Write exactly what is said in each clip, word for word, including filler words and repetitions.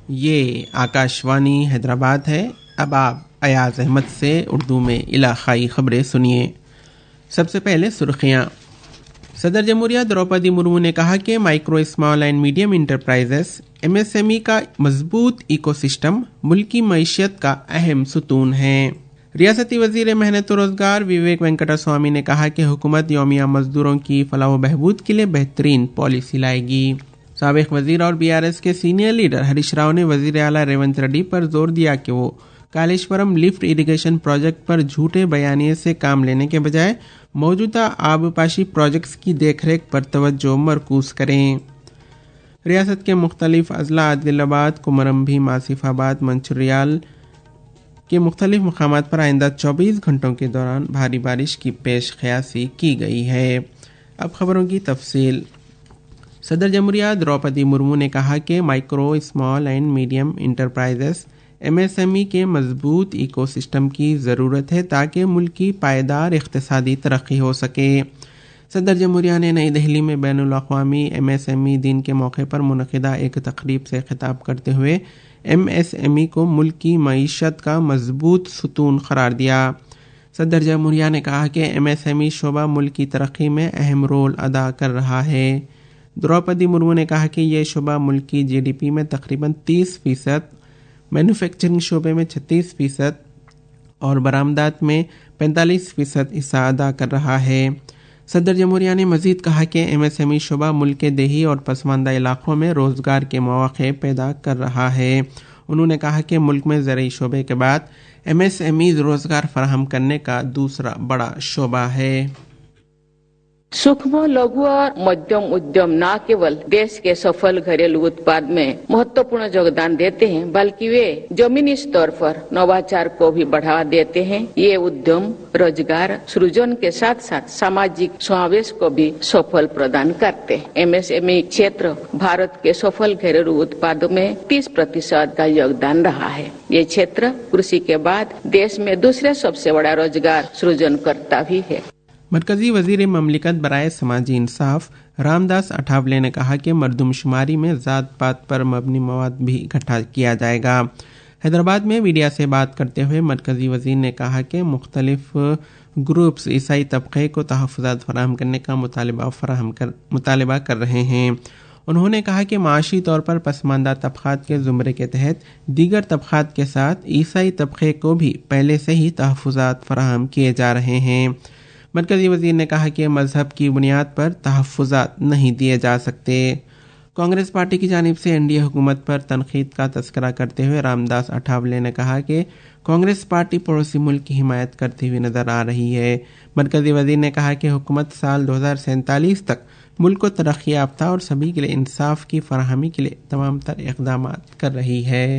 ये आकाशवाणी हैदराबाद है। अब आप अयाज अहमद से उर्दू में इलाकाई खबरें सुनिए। सबसे पहले सुर्खियां। सदर जमहूरिया द्रौपदी मुर्मू ने कहा कि micro small and medium enterprises MSME का मजबूत इकोसिस्टम मुल्की मईशत का अहम सुतून है। रियासती वजीर मेहनत और रोजगार विवेक वेंकटा स्वामी ने कहा कि हुकूमत यौमिया मजदूरों की फलाह व बहबूद के लिए बेहतरीन पॉलिसी लाएगी। साबिक वजीर और बीआरएस के सीनियर लीडर हरीश राव ने वजीर आला रेवंत रेड्डी पर जोर दिया कि वो कालेश्वरम लिफ्ट इरिगेशन प्रोजेक्ट पर झूठे बयानिए से काम लेने के बजाय मौजूदा आबपाशी प्रोजेक्ट्स की देखरेख पर तवज्जो मरकूज करें। रियासत के मुख्तलिफ अजला आदिलाबाद, कुमरम भीम, आसिफाबाद, मंचिरियाल के मुख्तलिफ मकामात पर आइंदा चौबीस घंटों के दौरान भारी बारिश की पेश ख्यासी की गई है। अब खबरों की तफसील। सदर जमहूरिया द्रौपदी मुर्मू ने कहा कि micro small and medium enterprises MSME के मजबूत इकोसिस्टम की ज़रूरत है ताकि मुल्क की पायदार इक़्तिसादी तरक्की हो सके। सदर जमहूरिया ने नई दिल्ली में बैनुल अक़वामी एमएसएमई दिन के मौके पर मुनक़िदा एक तकरीब से खिताब करते हुए एमएसएमई को मुल्क की मईशत का मजबूत सुतून करार दिया। सदर जमहूरिया ने कहा कि एमएसएमई शोबा मुल्क की तरक्की में अहम रोल अदा कर रहा है। द्रौपदी मुर्मू ने कहा कि यह शोबा मुल्क की जीडीपी में तकरीबन तीस फीसद, मैन्युफैक्चरिंग शोबे में छत्तीस फीसद और बरामदात में पैंतालीस फीसद हिस्सा अदा कर रहा है। सदर जमहूरिया ने मजीद कहा कि एमएसएमई शोबा मुल्क के देही और पसमानदा इलाकों में रोजगार के मौके पैदा कर रहा है। उन्होंने कहा कि मुल्क में ज़रूरी शोबे के बाद एमएसएमई रोजगार फराहम करने का दूसरा बड़ा शोबा है। सूक्ष्म, लघु और मध्यम उद्यम न केवल देश के सफल घरेलू उत्पाद में महत्वपूर्ण योगदान देते हैं बल्कि वे जमीनी स्तर पर नवाचार को भी बढ़ावा देते हैं। ये उद्यम रोजगार सृजन के साथ साथ सामाजिक समावेश को भी सफल प्रदान करते हैं। एमएसएमई क्षेत्र भारत के सफल घरेलू उत्पादों में तीस प्रतिशत का योगदान रहा है। ये क्षेत्र कृषि के बाद देश में दूसरे सबसे बड़ा रोजगार सृजन करता भी है। मरकजी वजीर ममलिकत बराए समाजी इंसाफ रामदास अठावले ने कहा कि मरदमशुमारी में ज़ात पात पर मबनी मवाद भी इकट्ठा किया जाएगा। हैदराबाद में मीडिया से बात करते हुए मरकजी वजीर ने कहा कि मुख्तलिफ ग्रुप्स ईसाई तबके को तहफ़्फ़ुज़ात फराहम करने का मुतालबा फराहम कर मुतालबा कर रहे हैं। उन्होंने कहा कि माशी तौर पर पसमानदा तबक़ात के ज़ुमरे के तहत दीगर तबक़ात के साथ ईसाई तबके को भी पहले से ही तहफ़्फ़ुज़ात फराहम किए जा रहे हैं। मरकजी वजीर ने कहा कि मजहब की बुनियाद पर तहफ़्फ़ुज़ात नहीं दिए जा सकते। कांग्रेस पार्टी की जानिब से एनडीए हुकूमत पर तनकीद का तस्करा करते हुए रामदास अठावले ने कहा कि कांग्रेस पार्टी पड़ोसी मुल्क की हिमायत करती हुई नजर आ रही है। मरकजी वजीर ने कहा कि हुकूमत साल दो हज़ार सैंतालीस तक मुल्क को तरक्की याफ्ता और सभी के लिए इंसाफ की फराहमी के लिए तमाम तर इक़दाम कर रही है।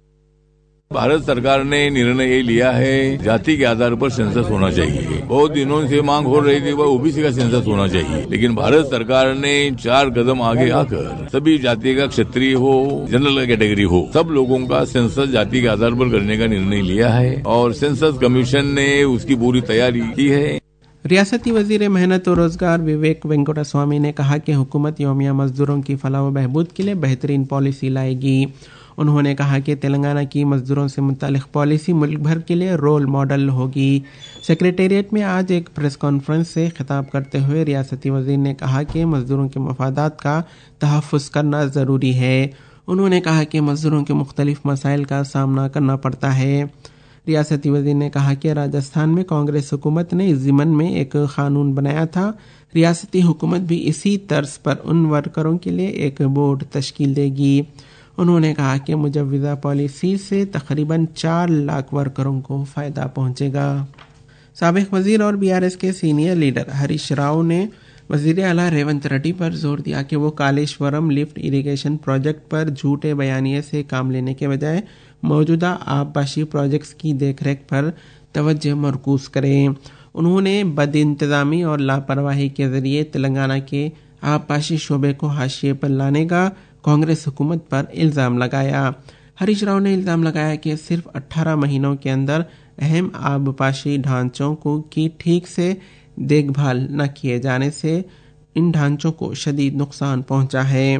भारत सरकार ने निर्णय ये लिया है जाति के आधार पर सेंसस होना चाहिए। बहुत दिनों से मांग हो रही थी वह ओबीसी का सेंसस होना चाहिए, लेकिन भारत सरकार ने चार कदम आगे आकर सभी जाति का, क्षत्रिय हो, जनरल कैटेगरी हो, सब लोगों का सेंसस जाति के आधार पर करने का निर्णय लिया है और सेंसस कमीशन ने उसकी पूरी तैयारी की है। रियासती वजीर मेहनत और रोजगार विवेक वेंकटा स्वामी ने कहा कि हुकूमत यौमिया मजदूरों की फलाह व बहबूद के लिए बेहतरीन पॉलिसी लाएगी। उन्होंने कहा कि तेलंगाना की मजदूरों से मुतालिक पॉलिसी मुल्क भर के लिए रोल मॉडल होगी। सेक्रेटेरिएट में आज एक प्रेस कॉन्फ्रेंस से खिताब करते हुए रियासती वजीर ने कहा कि मजदूरों के मफादात का तहफ़्फ़ुज़ करना ज़रूरी है। उन्होंने कहा कि मजदूरों के मुख्तलिफ मसाइल का सामना करना पड़ता है। रियासती वजीर ने कहा कि राजस्थान में कांग्रेस हुकूमत ने इस ज़िमन में एक कानून बनाया था। रियासती हुकूमत भी इसी तर्ज पर उन वर्करों के लिए एक बोर्ड तश्कील देगी। उन्होंने कहा कि मुजव्विज़ा पॉलिसी से तकरीबन चार लाख वर्करों को फ़ायदा पहुंचेगा। साबिक वज़ीर और बीआरएस के सीनियर लीडर हरीश राव ने वज़ीर आला रेवंत रेड्डी पर जोर दिया कि वो कालेश्वरम लिफ्ट इरिगेशन प्रोजेक्ट पर झूठे बयानिए से काम लेने के बजाय मौजूदा आबपाशी प्रोजेक्ट्स की देखरेख पर तवज्जो मरकूज करें। उन्होंने बदइंतज़ामी और लापरवाही के ज़रिए तेलंगाना के आबपाशी शोबे को हाशिए पर लाने का कांग्रेस हुकूमत पर इल्ज़ाम लगाया। हरीश राव ने इल्ज़ाम लगाया कि सिर्फ अठारह महीनों के अंदर अहम आबपाशी ढांचों को की ठीक से देखभाल न किए जाने से इन ढांचों को शदीद नुकसान पहुंचा है।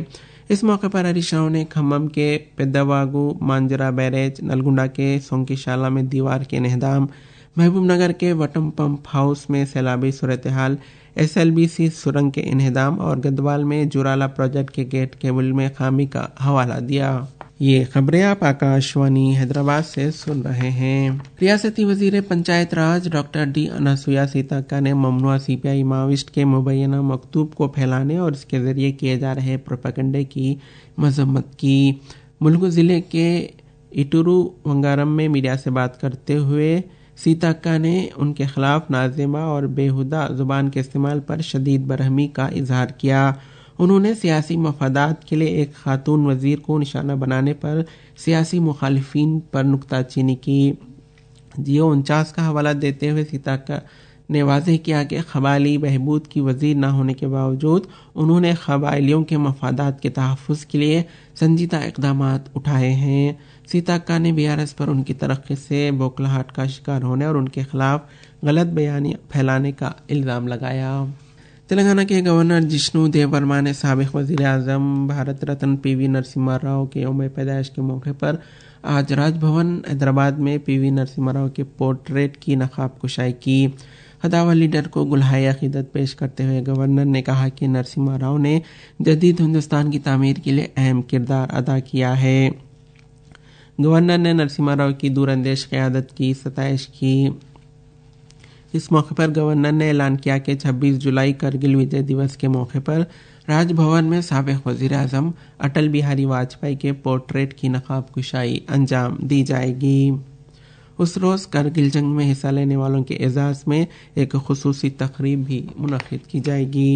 इस मौके पर हरीश राव ने खम्मम के पेद्दावागु मांजरा बैरेज, नलगुंडा के सोंकीशाला में दीवार के इन्हदाम, महबूब नगर के वटम पंप हाउस में सैलाबी सूरत हाल, एस एल बी सी सुरंग के इन्हदाम और गदवाल में जुराला प्रोजेक्ट के गेट केबल में खामी का हवाला दिया। ये खबरें आप आकाशवाणी हैदराबाद से सुन रहे हैं। रियासती वजीर पंचायत राज डॉक्टर डी अनसुया सीताक्का ने ममनुआ सीपीआई माओइस्ट के मुबैना मकतूब को फैलाने और इसके जरिए किए जा रहे प्रोपेगेंडे की मजम्मत की। मुलुगु जिले के इटुरु वंगारम में मीडिया से बात करते हुए सीताक्का ने उनके खिलाफ नाज़िमा और बेहुदा जुबान के इस्तेमाल पर शदीद बरहमी का इजहार किया। उन्होंने सियासी मफादात के लिए एक खातून वजीर को निशाना बनाने पर सियासी मुखालिफिन पर नुक्ताचीनी की। जियो उनचास का हवाला देते हुए सीताक्का ने वाज़ेह किया कि क़बायली बहबूद की वजीर न होने के बावजूद उन्होंने क़बायलियों के मफादात के तहफ़्फ़ुज़ के लिए संजीदा इक़दामात उठाए हैं। सीताक्का ने बीआरएस पर उनकी तरक्की से बौखलाहट का शिकार होने और उनके खिलाफ गलत बयानियां फैलाने का इल्ज़ाम लगाया। तेलंगाना के गवर्नर जिष्णु देव वर्मा ने साबिक़ वज़ीर आज़म भारत रत्न पी वी नरसिम्हा राव के यौम पैदाइश के मौके पर आज राजभवन हैदराबाद में पी वी नरसिम्हा राव के पोर्ट्रेट की नकाब कुशाई की। हदावा लीडर को गुलहाए अकीदत पेश करते हुए गवर्नर ने कहा कि नरसिम्हा राव ने जदीद हिंदुस्तान की तामीर के लिए अहम किरदार अदा किया है। गवर्नर ने नरसिम्हा राव की दूरअंदेश क़यादत की सताइश की। इस मौके पर गवर्नर ने ऐलान किया कि छब्बीस जुलाई करगिल विजय दिवस के मौके पर राजभवन में साबिक़ वज़ीर आज़म अटल बिहारी वाजपेयी के पोर्ट्रेट की नकाब कुशाई अंजाम दी जाएगी। उस रोज़ करगिल जंग में हिस्सा लेने वालों के एजाज़ में एक खुसूसी तकरीब भी मुनक़िद की जाएगी।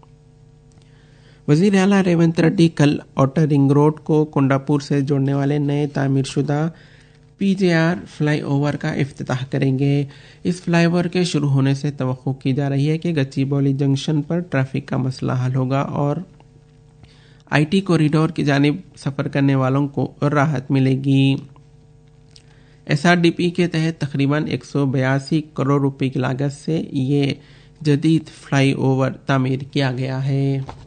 वज़ीर आला रेवंत रेड्डी कल आउटर रिंग रोड को कोंडापुर से जोड़ने वाले नए तामीर शुदा पीजेआर फ्लाई ओवर का इफ्तिताह करेंगे। इस फ्लाई ओवर के शुरू होने से तवक्को की जा रही है कि गच्चीबौली जंक्शन पर ट्रैफिक का मसला हल होगा और आईटी कॉरिडोर की जानिब सफ़र करने वालों को राहत मिलेगी। एसआरडीपी के तहत तकरीबन एक सौ बयासी करोड़ रुपए की लागत से ये जदीद फ्लाई ओवर तामीर किया गया है।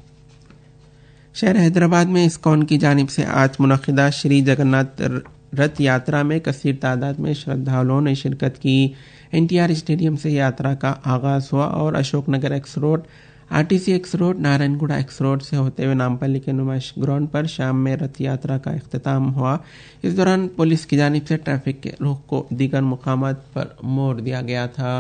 शहर हैदराबाद में इस्कॉन की जानिब से आज मुनक़िदा श्री जगन्नाथ रथ यात्रा में कसीर तादाद में श्रद्धालुओं ने शिरकत की। एनटीआर स्टेडियम से यात्रा का आगाज़ हुआ और Ashoknagar X road, RTC X road, Narayanguda X road से होते हुए नामपल्ली के नुमाइश ग्राउंड पर शाम में रथ यात्रा का इख्तिताम हुआ। इस दौरान पुलिस की जानिब से ट्रैफिक के रुख को दीगर मुकामात पर मोड़ दिया गया था।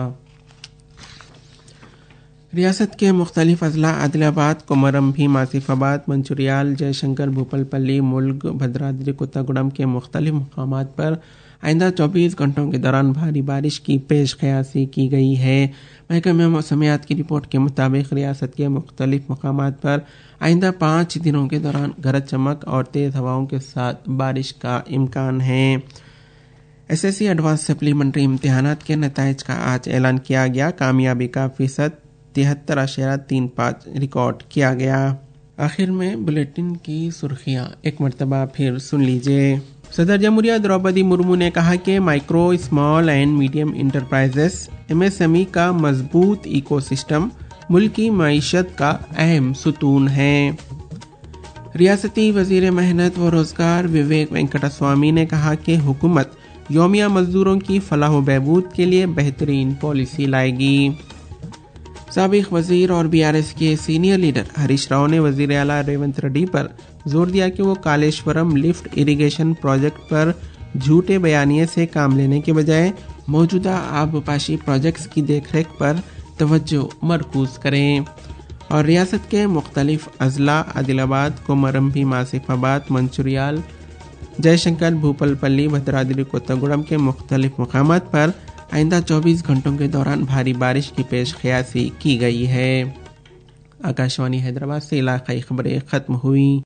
रियासत के मुख्तलिफ अजला आदिलाबाद, कोमरम भीम, आसिफाबाद, मंचुरियाल, जयशंकर, भूपलपल्ली, मुल्क, भद्राद्री कोत्तागुडम के मुख्तलिफ मुकामात पर आइंदा चौबीस घंटों के दौरान भारी बारिश की पेश क़यासी की गई है। महकमे मौसमियात की रिपोर्ट के मुताबिक रियासत के मुख्तलिफ मुकामात पर आइंदा पाँच दिनों के दौरान गरज चमक और तेज़ हवाओं के साथ बारिश का इम्कान है। एसएससी एडवांस सप्लीमेंट्री इम्तिहानात के नताइज का आज ऐलान किया गया। कामयाबी का फीसद तिहत्तर अशेरा तीन पाँच रिकॉर्ड किया गया। आखिर में बुलेटिन की सुर्खियां एक मरतबा फिर सुन लीजिए। सदर जमहूरिया द्रौपदी मुर्मू ने कहा कि micro, small and medium enterprises MSME का मजबूत इकोसिस्टम मुल्क की मईशत का अहम सुतून है। रियासती वजीर मेहनत व रोजगार विवेक वेंकटस्वामी ने कहा कि हुकूमत यौमिया मजदूरों की फलाह व बहबूद के लिए बेहतरीन पॉलिसी लाएगी। साबिक़ वजीर और बीआरएस के सीनियर लीडर हरीश राव ने वजीर आला रेवंत रेड्डी पर जोर दिया कि वो कालेश्वरम लिफ्ट इरिगेशन प्रोजेक्ट पर झूठे बयानिए से काम लेने के बजाय मौजूदा आबपाशी प्रोजेक्ट्स की देखरेख पर तवज्जो मरकूज करें और रियासत के मुख्तलिफ अजला आदिलाबाद, कोमरम भीम, आसिफाबाद, मंचुरियाल, जयशंकर, भूपलपल्ली, भद्राद्री कोत्तागुडम के मुख्तलिफ मकामात पर आइंदा चौबीस घंटों के दौरान भारी बारिश की पेश क़यासी की गई है। आकाशवाणी हैदराबाद से इलाक़ाई खबरें ख़त्म हुई।